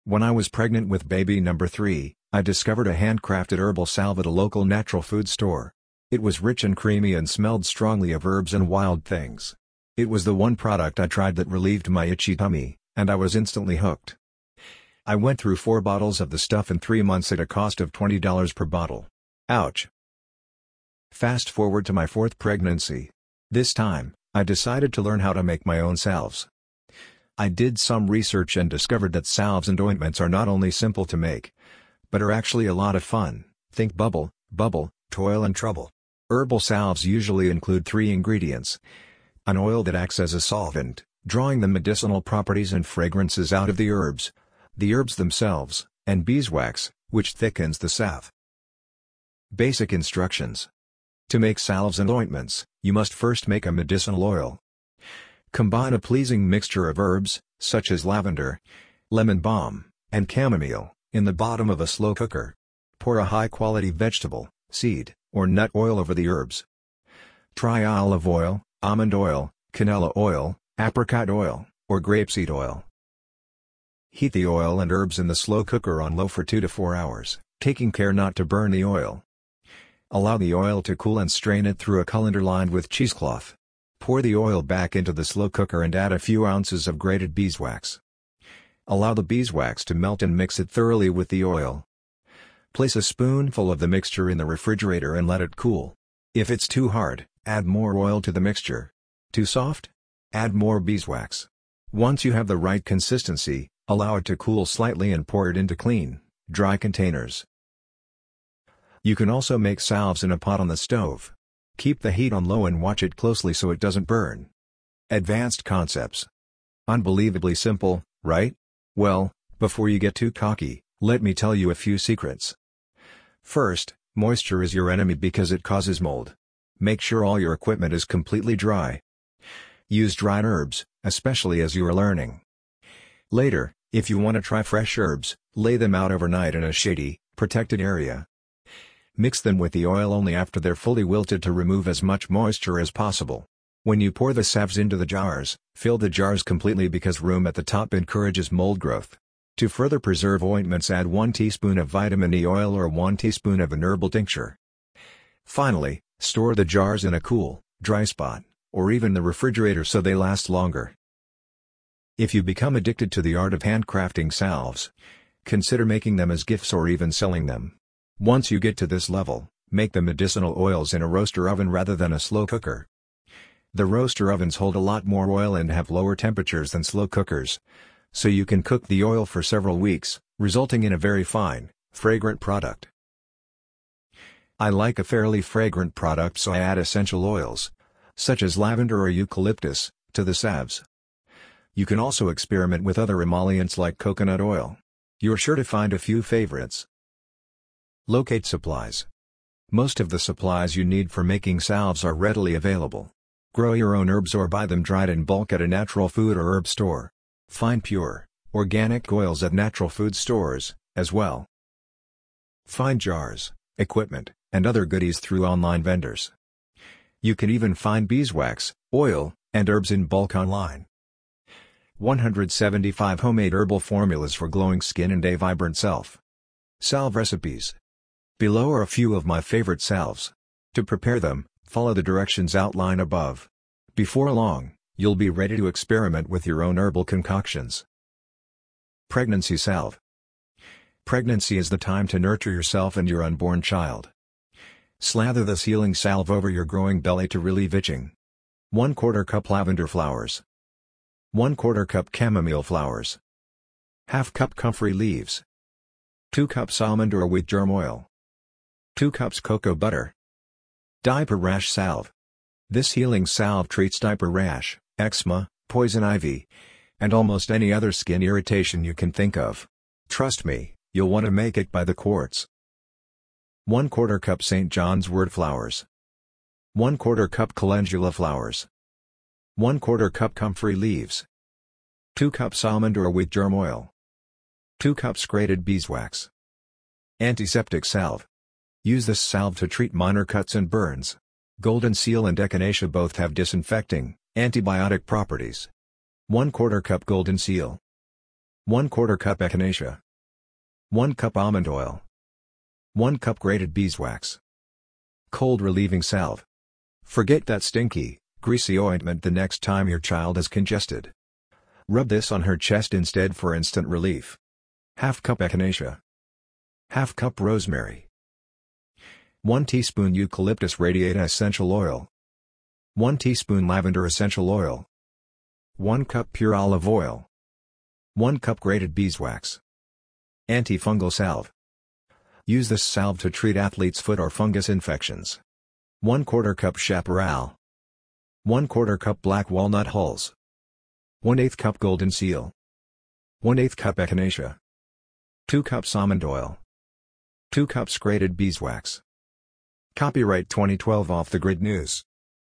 When I was pregnant with baby number 3, I discovered a handcrafted herbal salve at a local natural food store. It was rich and creamy and smelled strongly of herbs and wild things. It was the one product I tried that relieved my itchy tummy, and I was instantly hooked. I went through 4 bottles of the stuff in 3 months at a cost of $20 per bottle. Ouch. Fast forward to my 4th pregnancy. This time, I decided to learn how to make my own salves. I did some research and discovered that salves and ointments are not only simple to make, but are actually a lot of fun. Think bubble, toil and trouble. Herbal salves usually include 3 ingredients. An oil that acts as a solvent, drawing the medicinal properties and fragrances out of the herbs themselves, and beeswax, which thickens the salve. Basic instructions. To make salves and ointments, you must first make a medicinal oil. Combine a pleasing mixture of herbs, such as lavender, lemon balm, and chamomile, in the bottom of a slow cooker. Pour a high-quality vegetable, seed, or nut oil over the herbs. Try olive oil, almond oil, canola oil, apricot oil, or grapeseed oil. Heat the oil and herbs in the slow cooker on low for 2 to 4 hours, taking care not to burn the oil. Allow the oil to cool and strain it through a colander lined with cheesecloth. Pour the oil back into the slow cooker and add a few ounces of grated beeswax. Allow the beeswax to melt and mix it thoroughly with the oil. Place a spoonful of the mixture in the refrigerator and let it cool. If it's too hard, add more oil to the mixture. Too soft? Add more beeswax. Once you have the right consistency, allow it to cool slightly and pour it into clean, dry containers. You can also make salves in a pot on the stove. Keep the heat on low and watch it closely so it doesn't burn. Advanced concepts. Unbelievably simple, right? Well, before you get too cocky, let me tell you a few secrets. First, moisture is your enemy because it causes mold. Make sure all your equipment is completely dry. Use dried herbs, especially as you are learning. Later, if you want to try fresh herbs, lay them out overnight in a shady, protected area. Mix them with the oil only after they're fully wilted to remove as much moisture as possible. When you pour the salves into the jars, fill the jars completely because room at the top encourages mold growth. To further preserve ointments, add 1 teaspoon of vitamin E oil or 1 teaspoon of an herbal tincture. Finally, store the jars in a cool, dry spot, or even the refrigerator so they last longer. If you become addicted to the art of handcrafting salves, consider making them as gifts or even selling them. Once you get to this level, make the medicinal oils in a roaster oven rather than a slow cooker. The roaster ovens hold a lot more oil and have lower temperatures than slow cookers, so you can cook the oil for several weeks, resulting in a very fine, fragrant product. I like a fairly fragrant product, so I add essential oils, such as lavender or eucalyptus, to the salves. You can also experiment with other emollients like coconut oil. You're sure to find a few favorites. Locate supplies. Most of the supplies you need for making salves are readily available. Grow your own herbs or buy them dried in bulk at a natural food or herb store. Find pure, organic oils at natural food stores, as well. Find jars, equipment, and other goodies through online vendors. You can even find beeswax, oil, and herbs in bulk online. 175 homemade herbal formulas for glowing skin and a vibrant self. Salve recipes. Below are a few of my favorite salves. To prepare them, follow the directions outlined above. Before long, you'll be ready to experiment with your own herbal concoctions. Pregnancy salve. Pregnancy is the time to nurture yourself and your unborn child. Slather this healing salve over your growing belly to relieve itching. 1/4 cup lavender flowers. 1/4 cup chamomile flowers. Half cup comfrey leaves. 2 cups almond or wheat germ oil. 2 cups cocoa butter. Diaper rash salve. This healing salve treats diaper rash, eczema, poison ivy, and almost any other skin irritation you can think of. Trust me, you'll want to make it by the quarts. 1/4 cup St. John's wort flowers. 1/4 cup calendula flowers. 1/4 cup comfrey leaves. 2 cups almond or wheat germ oil. 2 cups grated beeswax. Antiseptic salve. Use this salve to treat minor cuts and burns. Golden seal and echinacea both have disinfecting, antibiotic properties. 1/4 cup golden seal. 1/4 cup echinacea. 1 cup almond oil. 1 cup grated beeswax. Cold relieving salve. Forget that stinky, greasy ointment the next time your child is congested. Rub this on her chest instead for instant relief. 1/2 cup echinacea. 1/2 cup rosemary. 1 teaspoon eucalyptus radiata essential oil. 1 teaspoon lavender essential oil. 1 cup pure olive oil. 1 cup grated beeswax. Antifungal salve. Use this salve to treat athlete's foot or fungus infections. 1/4 cup chaparral. 1/4 cup black walnut hulls. 1/8 cup golden seal. 1/8 cup echinacea. 2 cups almond oil. 2 cups grated beeswax. Copyright 2012 Off the Grid News.